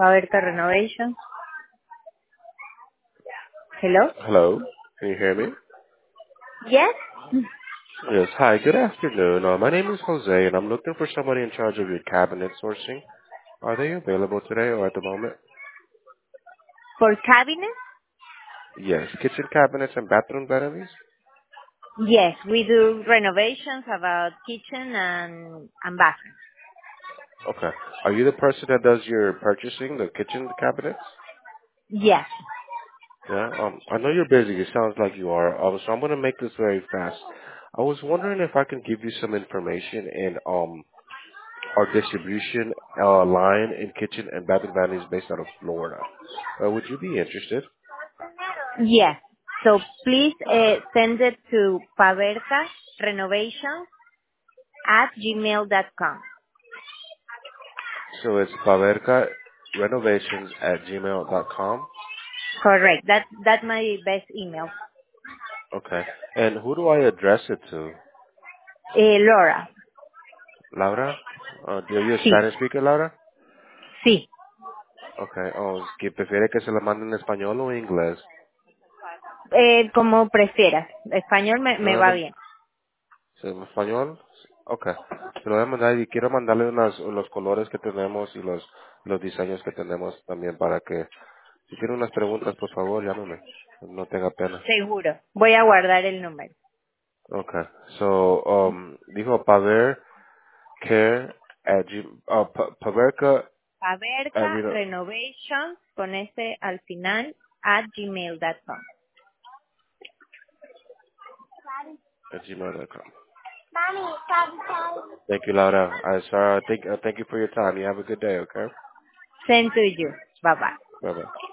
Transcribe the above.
Paverka Renovation. Hello? Hello, can you hear me? Yes? Yes, hi, good afternoon. My name is Jose, and I'm looking for somebody in charge of your cabinet sourcing. Are they available today or at the moment? For cabinet? Yes, kitchen cabinets and bathroom vanities? Yes, we do renovations about kitchen and bathroom. Okay. Are you the person that does your purchasing, the kitchen cabinets? Yes. Yeah, I know you're busy. It sounds like you are. So I'm going to make this very fast. I was wondering if I can give you some information in our distribution line in kitchen and bathroom vanities based out of Florida. Would you be interested? Yes. So please send it to Paverka Renovation at gmail.com. So it's pavercarenovations@gmail.com. Correct. That's my best email. Okay. And who do I address it to? Laura. Laura? Are you a Sí. Spanish speaker, Laura? Sí. Okay. Oh, ¿que prefiere que se la mande en español o en inglés? Como prefieras. Español ¿Se lo me voy a va bien. ¿En español? Okay. Se lo voy a mandar y quiero mandarle los colores que tenemos y los diseños que tenemos también para que, si tiene unas preguntas, por favor, llámeme. No tenga pena. Seguro. Voy a guardar el número. Okay. So, dijo Paver care at Paverka at Paverka Renovation con S al final at gmail.com. gmail.com. Thank you, Laura. Thank you for your time. You have a good day, okay? Send to you. Bye bye. Bye-bye.